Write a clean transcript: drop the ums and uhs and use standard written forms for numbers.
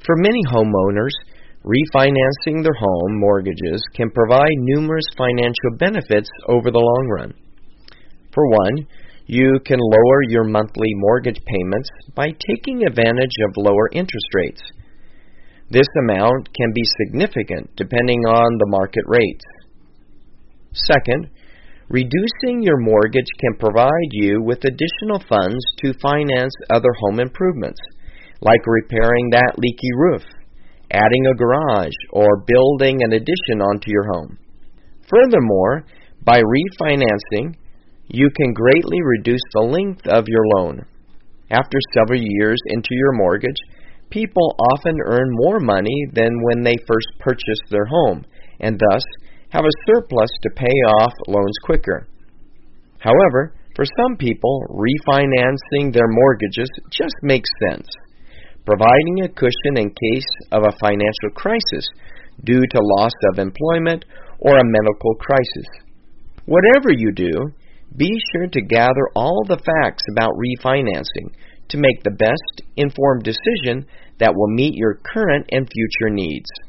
For many homeowners, refinancing their home mortgages can provide numerous financial benefits over the long run. For one, you can lower your monthly mortgage payments by taking advantage of lower interest rates. This amount can be significant depending on the market rates. Second, reducing your mortgage can provide you with additional funds to finance other home improvements, like repairing that leaky roof, adding a garage, or building an addition onto your home. Furthermore, by refinancing, you can greatly reduce the length of your loan. After several years into your mortgage, people often earn more money than when they first purchased their home, and thus have a surplus to pay off loans quicker. However, for some people, refinancing their mortgages just makes sense, providing a cushion in case of a financial crisis due to loss of employment or a medical crisis. Whatever you do, be sure to gather all the facts about refinancing to make the best informed decision that will meet your current and future needs.